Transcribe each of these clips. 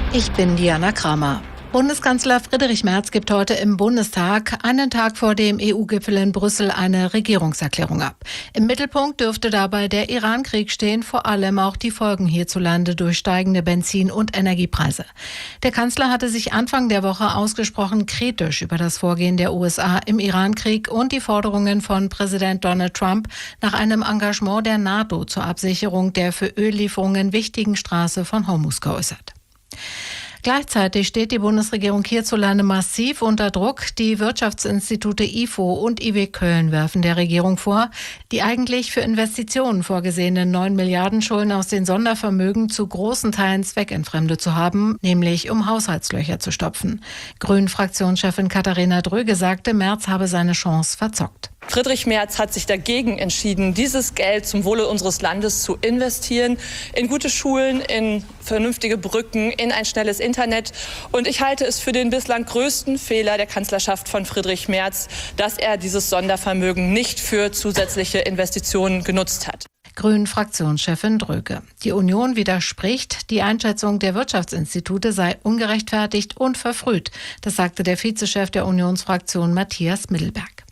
Ich bin Diana Kramer. Bundeskanzler Friedrich Merz gibt heute im Bundestag, einen Tag vor dem EU-Gipfel in Brüssel, eine Regierungserklärung ab. Im Mittelpunkt dürfte dabei der Iran-Krieg stehen, vor allem auch die Folgen hierzulande durch steigende Benzin- und Energiepreise. Der Kanzler hatte sich Anfang der Woche ausgesprochen kritisch über das Vorgehen der USA im Iran-Krieg und die Forderungen von Präsident Donald Trump nach einem Engagement der NATO zur Absicherung der für Öllieferungen wichtigen Straße von Hormuz geäußert. Gleichzeitig steht die Bundesregierung hierzulande massiv unter Druck. Die Wirtschaftsinstitute IFO und IW Köln werfen der Regierung vor, die eigentlich für Investitionen vorgesehenen 9 Milliarden Schulden aus den Sondervermögen zu großen Teilen zweckentfremdet zu haben, nämlich um Haushaltslöcher zu stopfen. Grünen-Fraktionschefin Katharina Dröge sagte, Merz habe seine Chance verzockt. Friedrich Merz hat sich dagegen entschieden, dieses Geld zum Wohle unseres Landes zu investieren, in gute Schulen, in vernünftige Brücken, in ein schnelles Internet. Und ich halte es für den bislang größten Fehler der Kanzlerschaft von Friedrich Merz, dass er dieses Sondervermögen nicht für zusätzliche Investitionen genutzt hat. Grünen-Fraktionschefin Dröge. Die Union widerspricht, die Einschätzung der Wirtschaftsinstitute sei ungerechtfertigt und verfrüht. Das sagte der Vizechef der Unionsfraktion Matthias Middelberg.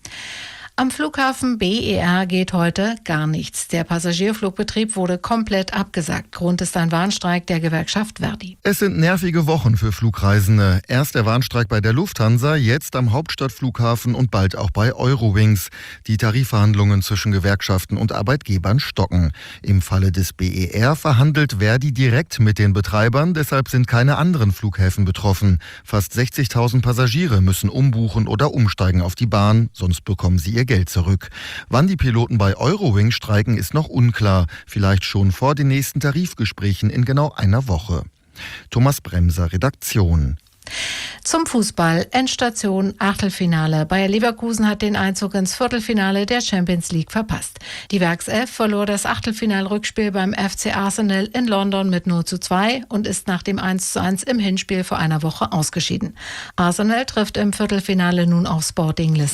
Am Flughafen BER geht heute gar nichts. Der Passagierflugbetrieb wurde komplett abgesagt. Grund ist ein Warnstreik der Gewerkschaft Verdi. Es sind nervige Wochen für Flugreisende. Erst der Warnstreik bei der Lufthansa, jetzt am Hauptstadtflughafen und bald auch bei Eurowings. Die Tarifverhandlungen zwischen Gewerkschaften und Arbeitgebern stocken. Im Falle des BER verhandelt Verdi direkt mit den Betreibern. Deshalb sind keine anderen Flughäfen betroffen. Fast 60.000 Passagiere müssen umbuchen oder umsteigen auf die Bahn, sonst bekommen sie ihr Geld zurück. Wann die Piloten bei Eurowings streiken, ist noch unklar. Vielleicht schon vor den nächsten Tarifgesprächen in genau einer Woche. Thomas Bremser, Redaktion. Zum Fußball, Endstation, Achtelfinale. Bayer Leverkusen hat den Einzug ins Viertelfinale der Champions League verpasst. Die Werkself verlor das Achtelfinalrückspiel beim FC Arsenal in London mit 0:2 und ist nach dem 1:1 im Hinspiel vor einer Woche ausgeschieden. Arsenal trifft im Viertelfinale nun auf Sporting Lissabon.